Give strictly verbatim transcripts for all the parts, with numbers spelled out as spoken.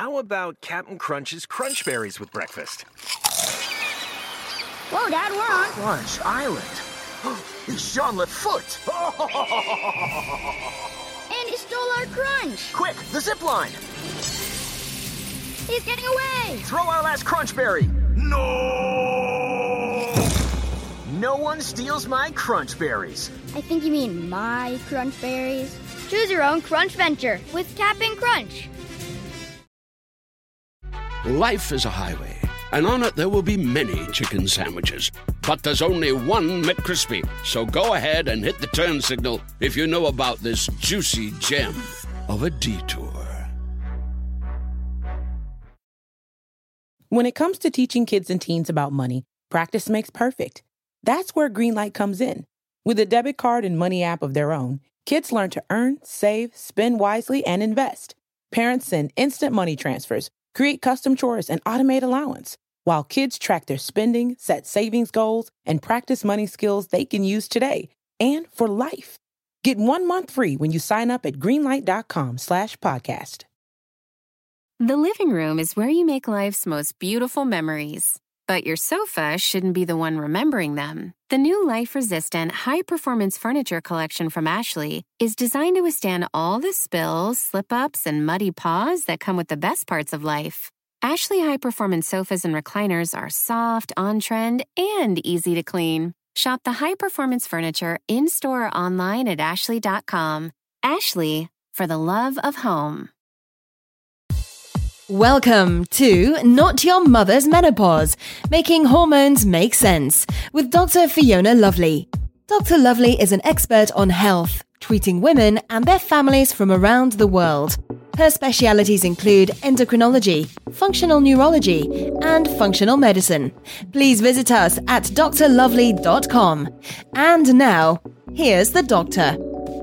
how about Captain Crunch's Crunch Berries with breakfast? Whoa, Dad, we're on Crunch Island. It's Jean-Luc Foot. And he stole our crunch. Quick, the zip line. He's getting away. Throw our last Crunch Berry. No! No one steals my Crunch Berries. I think you mean my crunch berries. Choose your own crunch venture with Captain Crunch. Life is a highway, and on it there will be many chicken sandwiches. But there's only one McCrispy. So go ahead and hit the turn signal if you know about this juicy gem of a detour. When it comes to teaching kids and teens about money, practice makes perfect. That's where Greenlight comes in. With a debit card and money app of their own, kids learn to earn, save, spend wisely, and invest. Parents send instant money transfers, create custom chores, and automate allowance, while kids track their spending, set savings goals, and practice money skills they can use today and for life. Get one month free when you sign up at greenlight.com slash podcast. The living room is where you make life's most beautiful memories. But your sofa shouldn't be the one remembering them. The new life-resistant, high-performance furniture collection from Ashley is designed to withstand all the spills, slip-ups, and muddy paws that come with the best parts of life. Ashley high-performance sofas and recliners are soft, on-trend, and easy to clean. Shop the high-performance furniture in-store or online at ashley dot com. Ashley, for the love of home. Welcome to Not Your Mother's Menopause, Making Hormones Make Sense, with Doctor Fiona Lovely. Doctor Lovely is an expert on health, treating women and their families from around the world. Her specialities include endocrinology, functional neurology, and functional medicine. Please visit us at d r lovely dot com. And now, here's the doctor.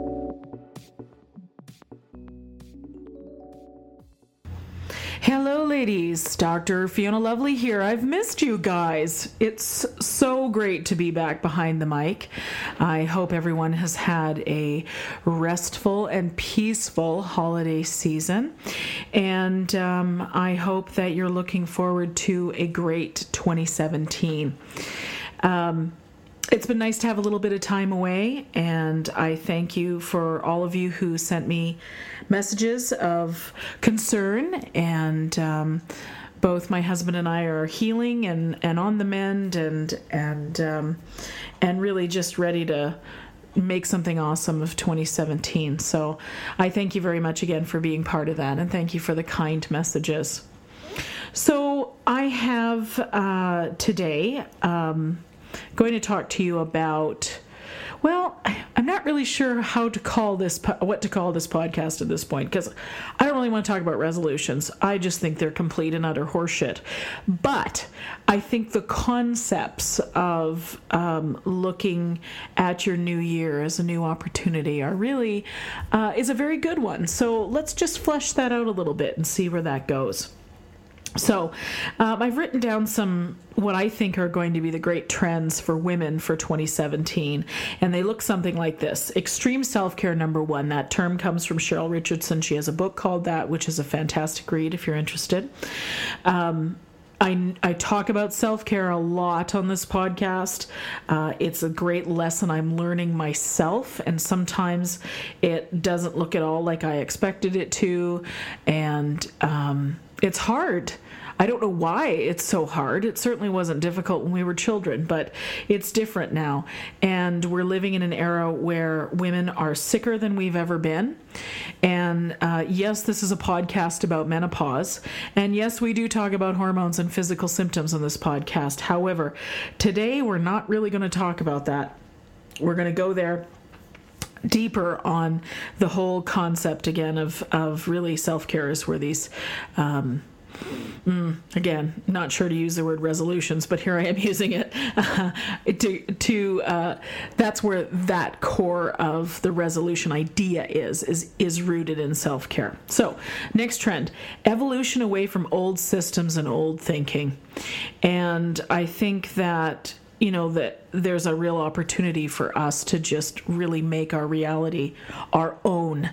Hello, ladies. Doctor Fiona Lovely here. I've missed you guys. It's so great to be back behind the mic. I hope everyone has had a restful and peaceful holiday season. And um, I hope that you're looking forward to a great twenty seventeen. Um, It's been nice to have a little bit of time away, and I thank you for all of you who sent me messages of concern, and um, both my husband and I are healing and, and on the mend and and um, and really just ready to make something awesome of twenty seventeen. So I thank you very much again for being part of that, and thank you for the kind messages. So I have uh, today... Um, going to talk to you about, well, I'm not really sure how to call this, what to call this podcast at this point, because I don't really want to talk about resolutions. I just think they're complete and utter horseshit. But I think the concepts of um, looking at your new year as a new opportunity are really, uh, is a very good one. So let's just flesh that out a little bit and see where that goes. So um, I've written down some what I think are going to be the great trends for women for twenty seventeen, and they look something like this. Extreme self-care, number one. That term comes from Cheryl Richardson. She has a book called that, which is a fantastic read if you're interested. Um, I, I talk about self-care a lot on this podcast. Uh, it's a great lesson I'm learning myself, and sometimes it doesn't look at all like I expected it to, and um, it's hard. I don't know why it's so hard. It certainly wasn't difficult when we were children, but it's different now. And we're living in an era where women are sicker than we've ever been. And uh, yes, this is a podcast about menopause. And yes, we do talk about hormones and physical symptoms on this podcast. However, today we're not really going to talk about that. We're going to go there deeper on the whole concept again of, of really self-care is where these... Um, Mm, again, not sure to use the word resolutions, but here I am using it. Uh, to, to uh, that's where that core of the resolution idea is, is, is rooted in self-care. So, next trend, evolution away from old systems and old thinking. And I think that, you know, that there's a real opportunity for us to just really make our reality our own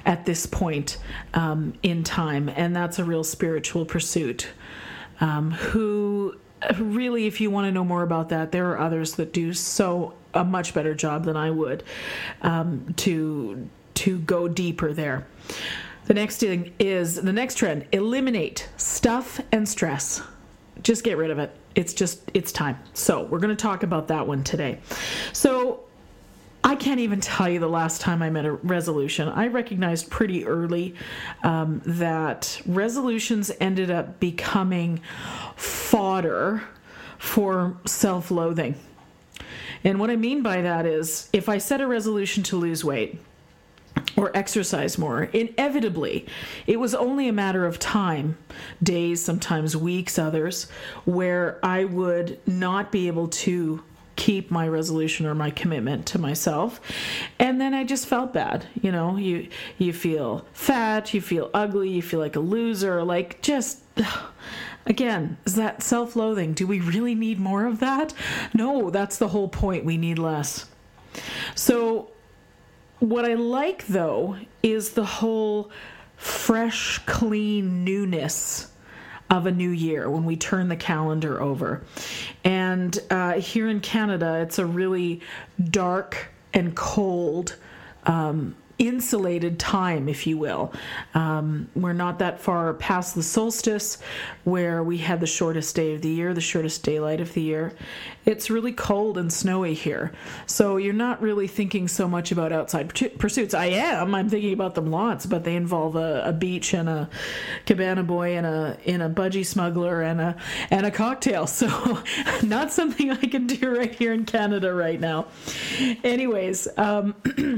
at this point um, in time, and that's a real spiritual pursuit. Um, who really, if you want to know more about that, there are others that do so a much better job than I would um, to to go deeper there. The next thing is the next trend: eliminate stuff and stress. Just get rid of it. It's just, it's time. So we're going to talk about that one today. So I can't even tell you the last time I made a resolution. I recognized pretty early um, that resolutions ended up becoming fodder for self-loathing. And what I mean by that is, if I set a resolution to lose weight or exercise more, inevitably, it was only a matter of time, days, sometimes weeks, others, where I would not be able to keep my resolution or my commitment to myself. And then I just felt bad. You know, you you feel fat, you feel ugly, you feel like a loser, like just, again, is that self-loathing? Do we really need more of that? No, that's the whole point. We need less. So what I like, though, is the whole fresh, clean newness of a new year when we turn the calendar over. And uh, here in Canada, it's a really dark and cold, um, insulated time, if you will. Um, we're not that far past the solstice, where we had the shortest day of the year, the shortest daylight of the year. It's really cold and snowy here. So you're not really thinking so much about outside pursuits. I am. I'm thinking about them lots, but they involve a, a beach and a cabana boy and a in a budgie smuggler and a and a cocktail. So not something I can do right here in Canada right now. Anyways, um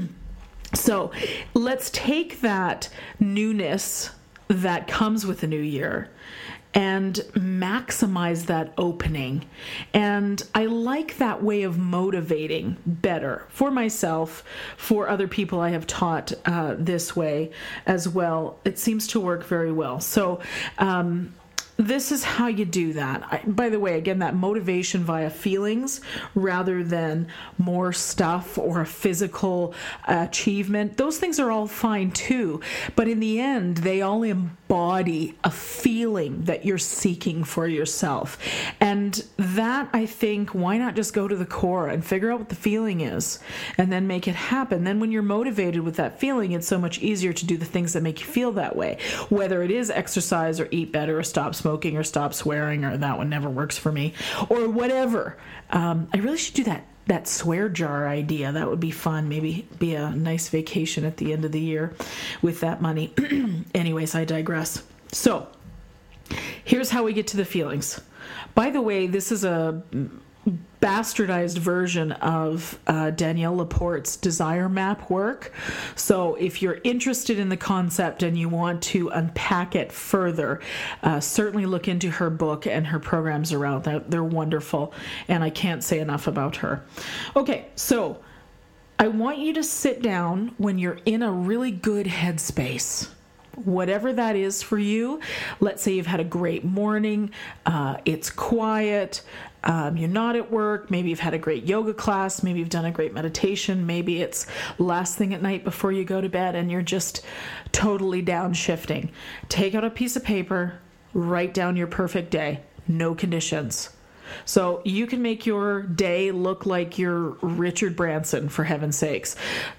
so let's take that newness that comes with the new year and maximize that opening. And I like that way of motivating better for myself, for other people I have taught uh, this way as well. It seems to work very well. So, um, this is how you do that. I, by the way, again, that motivation via feelings rather than more stuff or a physical achievement. Those things are all fine too. But in the end, they all embody a feeling that you're seeking for yourself. And that, I think, why not just go to the core and figure out what the feeling is and then make it happen? Then when you're motivated with that feeling, it's so much easier to do the things that make you feel that way. Whether it is exercise or eat better or stop smoking. smoking or stop swearing, or that one never works for me, or whatever. Um, I really should do that that swear jar idea. That would be fun. Maybe be a nice vacation at the end of the year with that money. Anyways, I digress. So here's how we get to the feelings. By the way, this is a bastardized version of uh, Danielle Laporte's desire map work. So if you're interested in the concept and you want to unpack it further, uh, certainly look into her book and her programs around that. They're wonderful, and I can't say enough about her. Okay, so I want you to sit down when you're in a really good headspace. Whatever that is for you. Let's say you've had a great morning, uh, it's quiet, um, you're not at work, maybe you've had a great yoga class, maybe you've done a great meditation, maybe it's last thing at night before you go to bed and you're just totally downshifting. Take out a piece of paper, write down your perfect day, no conditions. So you can make your day look like you're Richard Branson, for heaven's sakes.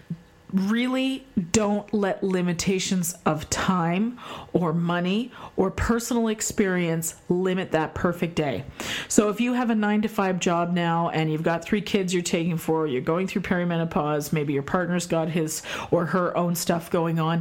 Really don't let limitations of time or money or personal experience limit that perfect day. So if you have a nine to five job now and you've got three kids you're taking for, you're going through perimenopause, maybe your partner's got his or her own stuff going on,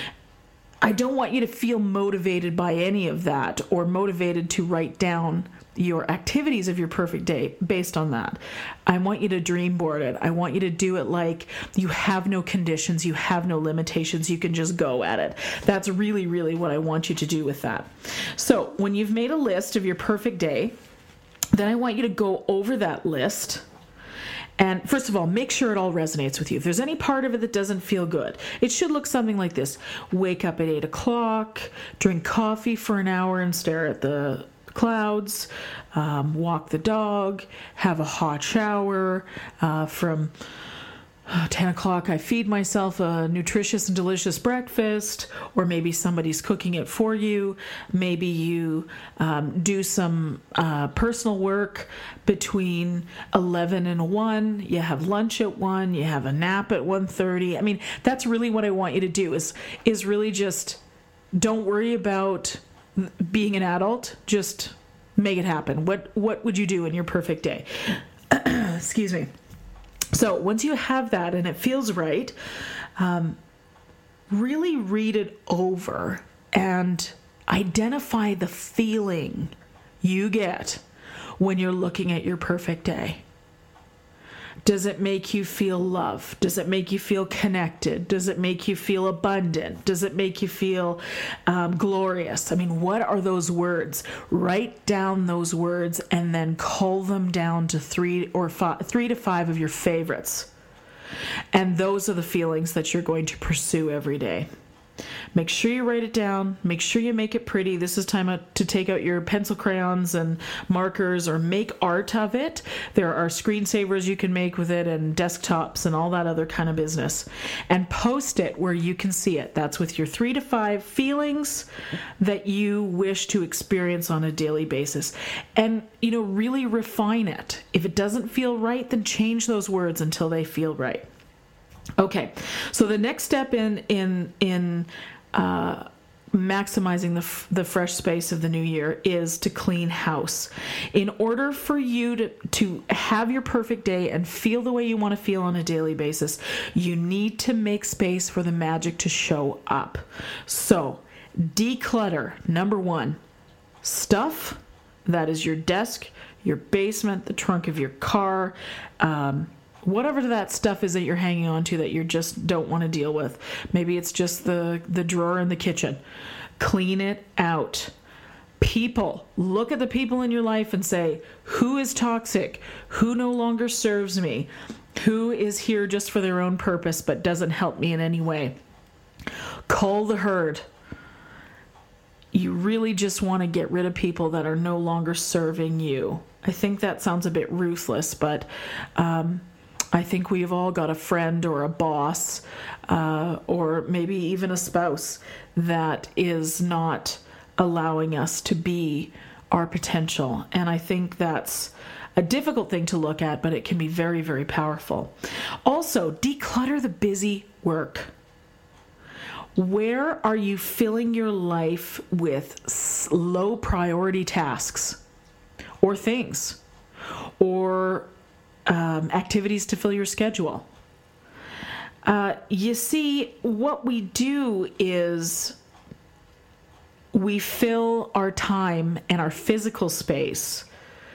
I don't want you to feel motivated by any of that or motivated to write down your activities of your perfect day based on that. I want you to dream board it. I want you to do it like you have no conditions, you have no limitations, you can just go at it. That's really, really what I want you to do with that. So when you've made a list of your perfect day, then I want you to go over that list. And first of all, make sure it all resonates with you. If there's any part of it that doesn't feel good, it should look something like this. Wake up at eight o'clock, drink coffee for an hour and stare at the clouds, um, walk the dog, have a hot shower uh, from ten o'clock, I feed myself a nutritious and delicious breakfast, or maybe somebody's cooking it for you. Maybe you um, do some uh, personal work between eleven and one. You have lunch at one. You have a nap at one thirty. I mean, that's really what I want you to do is, is really just don't worry about being an adult. Just make it happen. What, what would you do in your perfect day? Excuse me. So once you have that and it feels right, um, really read it over and identify the feeling you get when you're looking at your perfect day. Does it make you feel love? Does it make you feel connected? Does it make you feel abundant? Does it make you feel um, glorious? I mean, what are those words? Write down those words and then cull them down to three or five, three to five of your favorites. And those are the feelings that you're going to pursue every day. Make sure you write it down. Make sure you make it pretty. This is time to take out your pencil crayons and markers or make art of it. There are screensavers you can make with it and desktops and all that other kind of business. And post it where you can see it. That's with your three to five feelings that you wish to experience on a daily basis. And, you know, really refine it. If it doesn't feel right, then change those words until they feel right. Okay, so the next step in in in uh, maximizing the f- the fresh space of the new year is to clean house. In order for you to to have your perfect day and feel the way you want to feel on a daily basis, you need to make space for the magic to show up. So, declutter. Number one, stuff that is your desk, your basement, the trunk of your car. Um, Whatever that stuff is that you're hanging on to that you just don't want to deal with. Maybe it's just the, the drawer in the kitchen. Clean it out. People. Look at the people in your life and say, who is toxic? Who no longer serves me? Who is here just for their own purpose but doesn't help me in any way? Cull the herd. You really just want to get rid of people that are no longer serving you. I think that sounds a bit ruthless, but... Um, I think we've all got a friend or a boss uh, or maybe even a spouse that is not allowing us to be our potential. And I think that's a difficult thing to look at, but it can be very, very powerful. Also, declutter the busy work. Where are you filling your life with low priority tasks or things or Um, activities to fill your schedule? Uh, you see, what we do is we fill our time and our physical space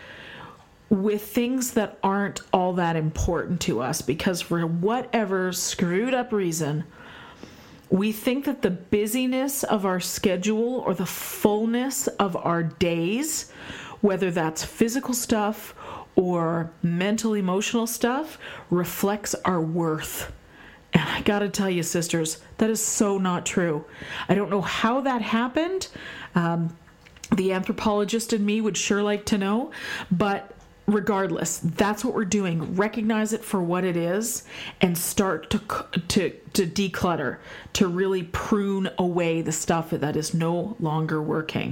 with things that aren't all that important to us because for whatever screwed up reason, we think that the busyness of our schedule or the fullness of our days, whether that's physical stuff or mental, emotional stuff, reflects our worth. And I gotta tell you, sisters, that is so not true. I don't know how that happened. Um, the anthropologist in me would sure like to know, but regardless, that's what we're doing. Recognize it for what it is and start to to to declutter, to really prune away the stuff that is no longer working.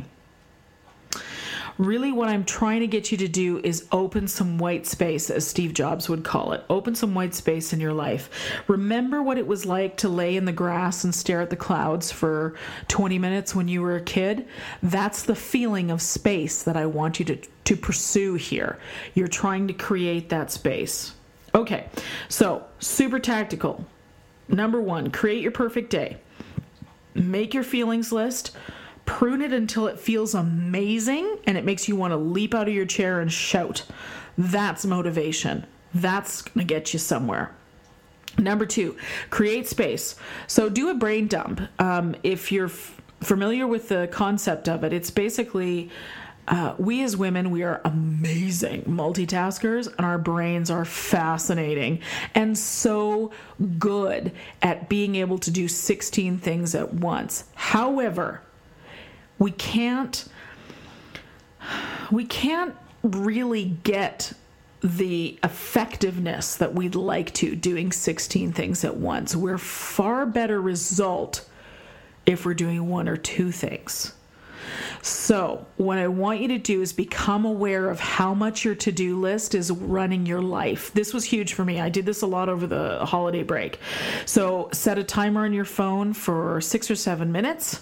Really what I'm trying to get you to do is open some white space, as Steve Jobs would call it. Open some white space in your life. Remember what it was like to lay in the grass and stare at the clouds for twenty minutes when you were a kid? That's the feeling of space that I want you to, to pursue here. You're trying to create that space. Okay, so super tactical. Number one, create your perfect day. Make your feelings list. Prune it until it feels amazing and it makes you want to leap out of your chair and shout. That's motivation. That's going to get you somewhere. Number two, create space. So do a brain dump. Um, if you're f- familiar with the concept of it, it's basically uh, we as women, we are amazing multitaskers and our brains are fascinating and so good at being able to do sixteen things at once. However, We can't, we can't really get the effectiveness that we'd like to doing sixteen things at once. We're far better result if we're doing one or two things. So what I want you to do is become aware of how much your to-do list is running your life. This was huge for me. I did this a lot over the holiday break. So set a timer on your phone for six or seven minutes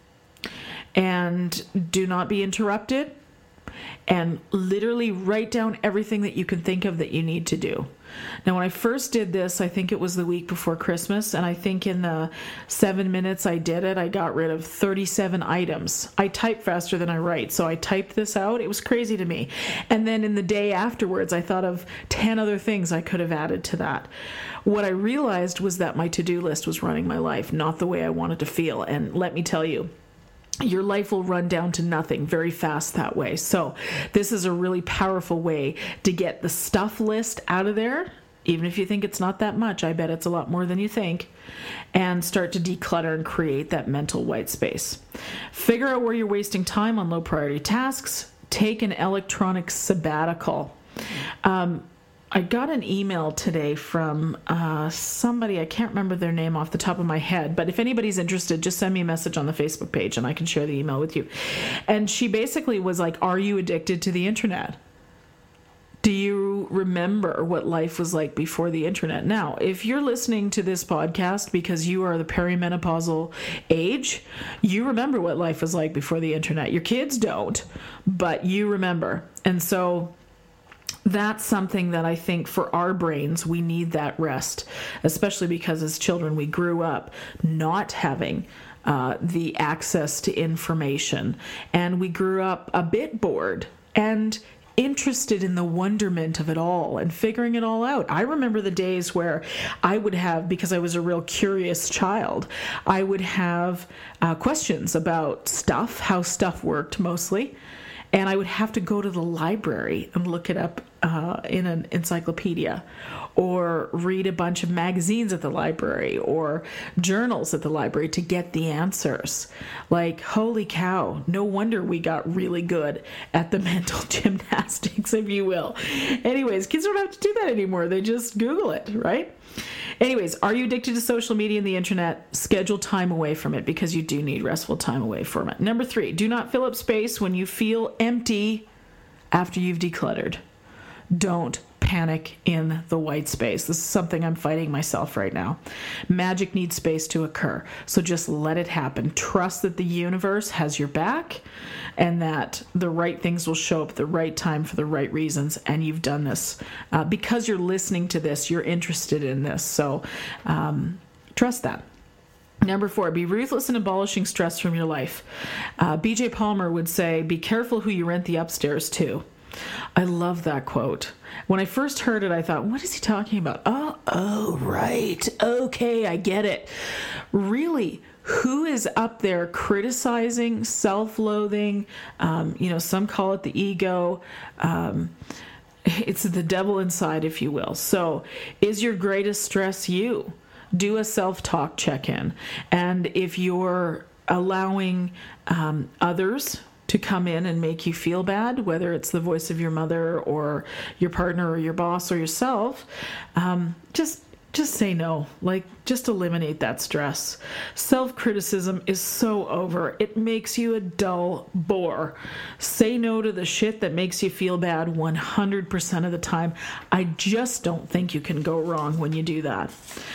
and do not be interrupted, and literally write down everything that you can think of that you need to do. Now, when I first did this, I think it was the week before Christmas, and I think in the seven minutes I did it, I got rid of thirty-seven items. I type faster than I write, so I typed this out. It was crazy to me. And then in the day afterwards, I thought of ten other things I could have added to that. What I realized was that my to-do list was running my life, not the way I wanted to feel. And let me tell you, your life will run down to nothing very fast that way. So this is a really powerful way to get the stuff list out of there. Even if you think it's not that much, I bet it's a lot more than you think, and start to declutter and create that mental white space. Figure out where you're wasting time on low priority tasks. Take an electronic sabbatical. Um, I got an email today from uh, somebody, I can't remember their name off the top of my head, but if anybody's interested, just send me a message on the Facebook page and I can share the email with you. And she basically was like, are you addicted to the internet? Do you remember what life was like before the internet? Now, if you're listening to this podcast because you are the perimenopausal age, you remember what life was like before the internet. Your kids don't, but you remember. And so that's something that I think for our brains, we need that rest, especially because as children, we grew up not having uh, the access to information, and we grew up a bit bored and interested in the wonderment of it all and figuring it all out. I remember the days where I would have, because I was a real curious child, I would have uh, questions about stuff, how stuff worked mostly. And I would have to go to the library and look it up uh, in an encyclopedia, or read a bunch of magazines at the library or journals at the library to get the answers. Like, holy cow, no wonder we got really good at the mental gymnastics, if you will. Anyways, kids don't have to do that anymore. They just Google it, right? Anyways, are you addicted to social media and the internet? Schedule time away from it, because you do need restful time away from it. Number three, do not fill up space when you feel empty after you've decluttered. Don't panic in the white space. This is something I'm fighting myself right now. Magic needs space to occur, so just let it happen. Trust that the universe has your back and that the right things will show up at the right time for the right reasons, and you've done this. Uh, because you're listening to this, you're interested in this, so um, trust that. Number four, be ruthless in abolishing stress from your life. Uh, B J Palmer would say, be careful who you rent the upstairs to. I love that quote. When I first heard it, I thought, what is he talking about? Oh, oh, right. Okay, I get it. Really, who is up there criticizing, self-loathing? Um, you know, some call it the ego. Um, it's the devil inside, if you will. So is your greatest stress you? Do a self-talk check-in. And if you're allowing um, others to come in and make you feel bad, whether it's the voice of your mother or your partner or your boss or yourself, um, just just say no. Like, just eliminate that stress. Self-criticism is so over. It makes you a dull bore. Say no to the shit that makes you feel bad one hundred percent of the time. I just don't think you can go wrong when you do that.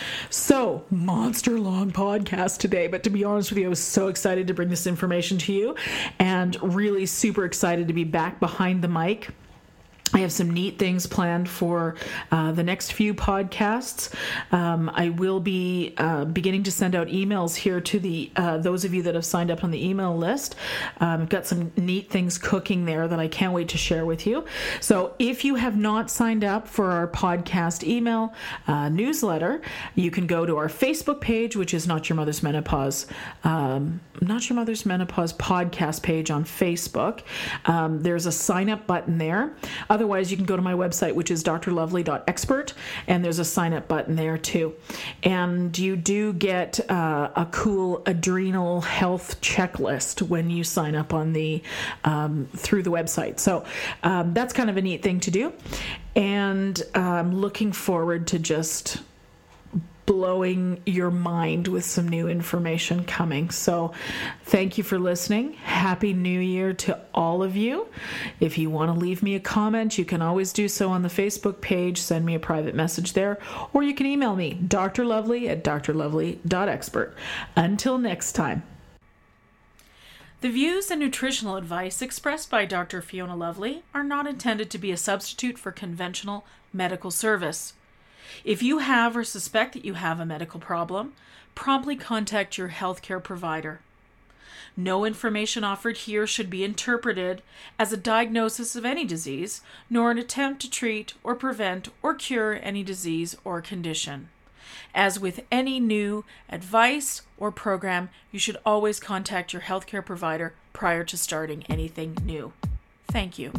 So, monster long podcast today, but to be honest with you, I was so excited to bring this information to you, and really super excited to be back behind the mic. I have some neat things planned for uh, the next few podcasts. Um, I will be uh, beginning to send out emails here to the uh, those of you that have signed up on the email list. Um, I've got some neat things cooking there that I can't wait to share with you. So if you have not signed up for our podcast email uh, newsletter, you can go to our Facebook page, which is Not Your Mother's Menopause, um, Not Your Mother's Menopause podcast page on Facebook. Um, there's a sign up button there. otherwise, you can go to my website, which is d r lovely dot expert, and there's a sign-up button there too. And you do get uh, a cool adrenal health checklist when you sign up on the um, through the website. So um, that's kind of a neat thing to do. And I'm looking forward to just blowing your mind with some new information coming. So thank you for listening. Happy New Year to all of you. If you want to leave me a comment, you can always do so on the Facebook page. Send me a private message there, or you can email me, drlovely at d r lovely dot expert. Until next time. The views and nutritional advice expressed by Doctor Fiona Lovely are not intended to be a substitute for conventional medical service. If you have or suspect that you have a medical problem, promptly contact your healthcare provider. No information offered here should be interpreted as a diagnosis of any disease, nor an attempt to treat or prevent or cure any disease or condition. As with any new advice or program, you should always contact your healthcare provider prior to starting anything new. Thank you.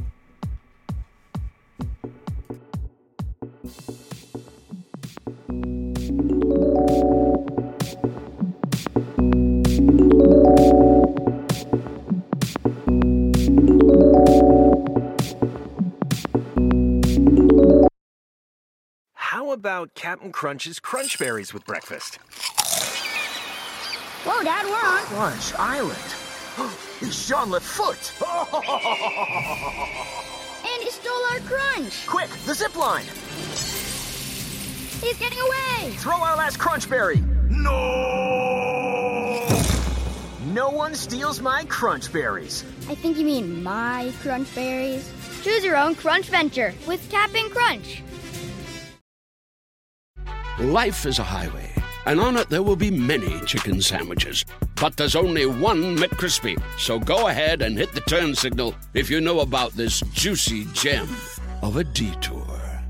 How about Captain Crunch's Crunch Berries with breakfast? Whoa, Dad, we're on. Crunch Island. It's Jean Lefoot. And he stole our crunch. Quick, the zip line. He's getting away. Throw our last Crunch Berry. No! No one steals my Crunch Berries. I think you mean my Crunch Berries. Choose your own Crunch venture with Cap'n Crunch. Life is a highway, and on it there will be many chicken sandwiches. But there's only one McCrispy. So go ahead and hit the turn signal if you know about this juicy gem of a detour.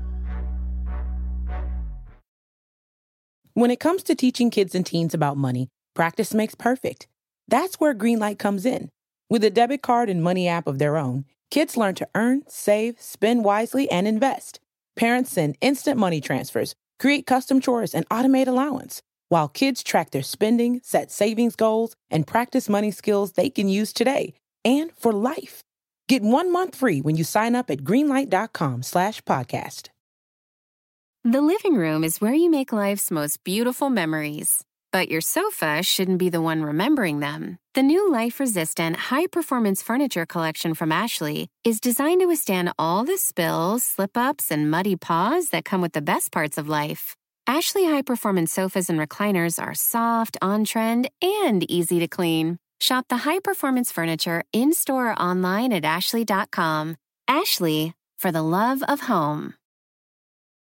When it comes to teaching kids and teens about money, practice makes perfect. That's where Greenlight comes in. With a debit card and money app of their own, kids learn to earn, save, spend wisely, and invest. Parents send instant money transfers, create custom chores, and automate allowance, while kids track their spending, set savings goals, and practice money skills they can use today and for life. Get one month free when you sign up at greenlight.com slash podcast. The living room is where you make life's most beautiful memories. But your sofa shouldn't be the one remembering them. The new life-resistant, high-performance furniture collection from Ashley is designed to withstand all the spills, slip-ups, and muddy paws that come with the best parts of life. Ashley high-performance sofas and recliners are soft, on-trend, and easy to clean. Shop the high-performance furniture in-store or online at ashley dot com. Ashley, for the love of home.